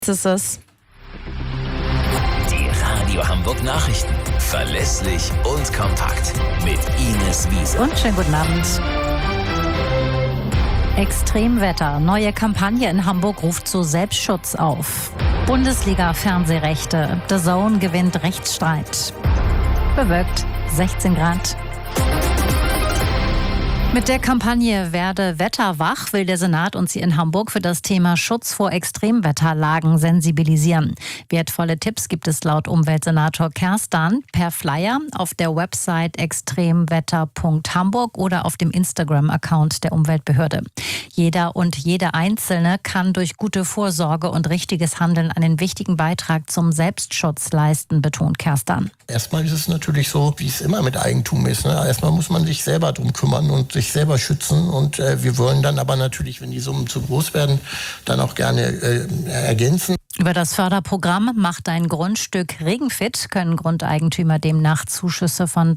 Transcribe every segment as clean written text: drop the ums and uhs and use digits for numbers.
Ist es. Die Radio Hamburg Nachrichten. Verlässlich und kompakt. Mit Ines Wiese. Und schönen guten Abend. Extremwetter. Neue Kampagne in Hamburg ruft zu Selbstschutz auf. Bundesliga-Fernsehrechte. The Zone gewinnt Rechtsstreit. Bewölkt 16 Grad. Mit der Kampagne Werde wetterwach will der Senat uns hier in Hamburg für das Thema Schutz vor Extremwetterlagen sensibilisieren. Wertvolle Tipps gibt es laut Umweltsenator Kerstan per Flyer auf der Website extremwetter.hamburg oder auf dem Instagram-Account der Umweltbehörde. Jeder und jede Einzelne kann durch gute Vorsorge und richtiges Handeln einen wichtigen Beitrag zum Selbstschutz leisten, betont Kerstan. Erstmal ist es natürlich so, wie es immer mit Eigentum ist. Erstmal muss man sich selber drum kümmern und sich selber schützen. Und wir wollen dann aber natürlich, wenn die Summen zu groß werden, dann auch gerne ergänzen. Über das Förderprogramm Mach dein Grundstück regenfit können Grundeigentümer demnach Zuschüsse von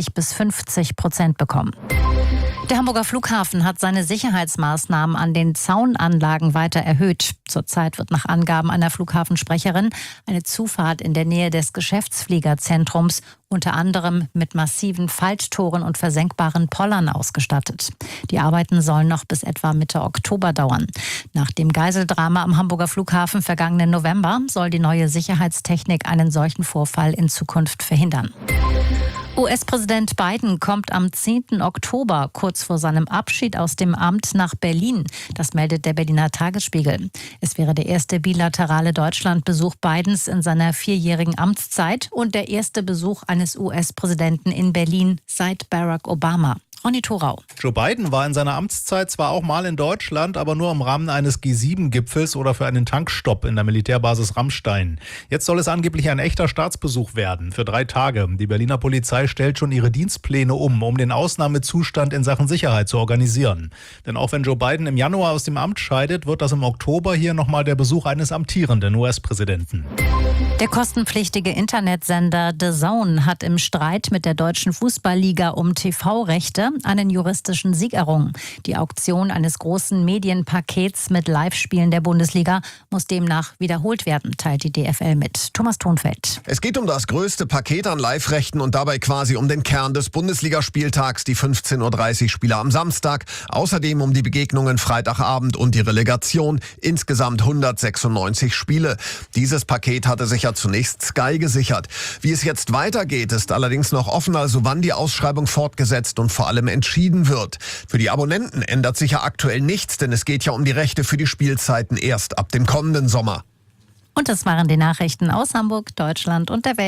30-50% bekommen. Der Hamburger Flughafen hat seine Sicherheitsmaßnahmen an den Zaunanlagen weiter erhöht. Zurzeit wird nach Angaben einer Flughafensprecherin eine Zufahrt in der Nähe des Geschäftsfliegerzentrums unter anderem mit massiven Falttoren und versenkbaren Pollern ausgestattet. Die Arbeiten sollen noch bis etwa Mitte Oktober dauern. Nach dem Geiseldrama am Hamburger Flughafen vergangenen November soll die neue Sicherheitstechnik einen solchen Vorfall in Zukunft verhindern. US-Präsident Biden kommt am 10. Oktober kurz vor seinem Abschied aus dem Amt nach Berlin. Das meldet der Berliner Tagesspiegel. Es wäre der erste bilaterale Deutschlandbesuch Bidens in seiner 4-jährigen Amtszeit und der erste Besuch eines US-Präsidenten in Berlin seit Barack Obama. Ronny Thorau. Joe Biden war in seiner Amtszeit zwar auch mal in Deutschland, aber nur im Rahmen eines G7-Gipfels oder für einen Tankstopp in der Militärbasis Ramstein. Jetzt soll es angeblich ein echter Staatsbesuch werden, für 3 Tage. Die Berliner Polizei stellt schon ihre Dienstpläne um den Ausnahmezustand in Sachen Sicherheit zu organisieren. Denn auch wenn Joe Biden im Januar aus dem Amt scheidet, wird das im Oktober hier nochmal der Besuch eines amtierenden US-Präsidenten. Der kostenpflichtige Internetsender The Zone hat im Streit mit der Deutschen Fußballliga um TV-Rechte einen juristischen Sieg errungen. Die Auktion eines großen Medienpakets mit Live-Spielen der Bundesliga muss demnach wiederholt werden, teilt die DFL mit. Thomas Thonfeld. Es geht um das größte Paket an Live-Rechten und dabei quasi um den Kern des Bundesligaspieltags, die 15:30 Uhr Spiele am Samstag. Außerdem um die Begegnungen Freitagabend und die Relegation. Insgesamt 196 Spiele. Dieses Paket hatte sich ja zunächst Sky gesichert. Wie es jetzt weitergeht, ist allerdings noch offen, also wann die Ausschreibung fortgesetzt und vor allem entschieden wird. Für die Abonnenten ändert sich ja aktuell nichts, denn es geht ja um die Rechte für die Spielzeiten erst ab dem kommenden Sommer. Und das waren die Nachrichten aus Hamburg, Deutschland und der Welt.